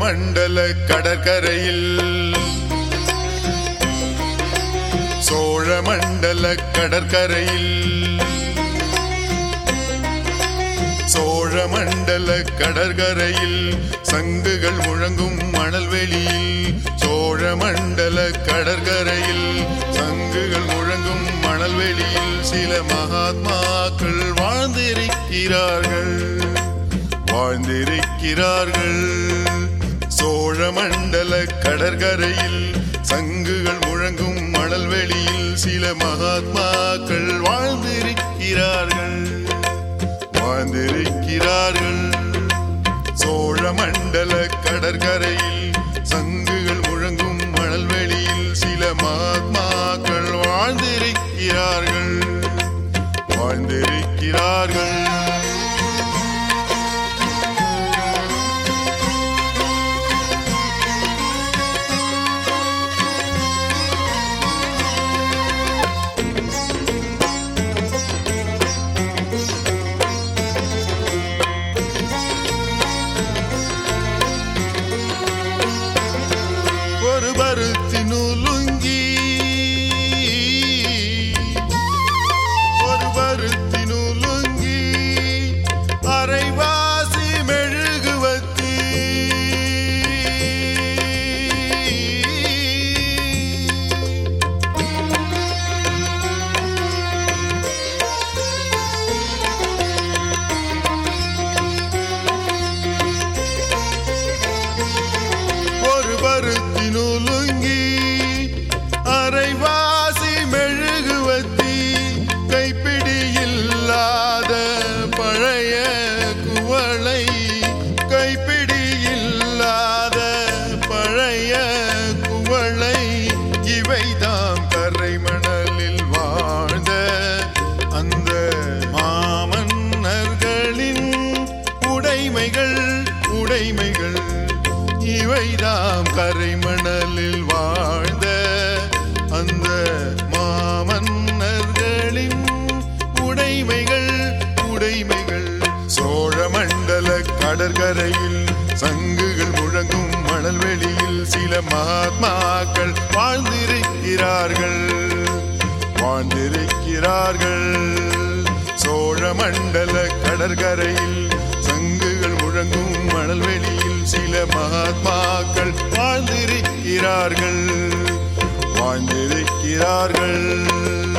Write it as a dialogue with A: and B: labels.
A: சோழமண்டல கடற்கரையில் சோழமண்டல கடற்கரையில் சோழமண்டல கடற்கரையில் சங்குகள் முழங்கும் மணல்வெளியில் சோழமண்டல கடற்கரையில் சங்குகள் முழங்கும் மணல்வெளியில் சில மகாத்மாக்கள் வாழ்ந்திருக்கிறார்கள் சோழமண்டல கடற்கரையில் சங்குகள் முழங்கும் மணல்வெளியில் சில மகாத்மாக்கள் வாழ்ந்திருக்கிறார்கள் சோழமண்டல கடற்கரையில் சங்குகள் முழங்கும் மணல்வெளியில் சில மகாத்மாக்கள் வாழ்ந்திருக்கிறார்கள் ஒரு பருத்தி நூலுங்கி அரைவாசி மெழுகுவத்தி ஒரு பருத்தி நூலுங்கி அரைவாசி மெழுகுவத்தி கைப்பிடி இல்லாத பழைய குவளை கைப்பிடி இல்லாத பழைய குவளை இவைதாம் கரை மணலில் வாழ்ந்த அந்த மாமன்னர்களின் உடைமைகள் இவைதாம் கரை மணலில் வாழ்ந்த அந்த மாமன்னர்களின் உடைமைகள் சோழமண்டல கடற்கரையில் சங்குகள் முழங்கும் மணல்வெளியில் சில மகாத்மாக்கள் வாழ்ந்திருக்கிறார்கள் சோழமண்டல கடற்கரையில் சங்குகள் முழங்கும் மணல்வெளியில் சில மகாத்மாக்கள் வாழ்ந்திருக்கிறார்கள்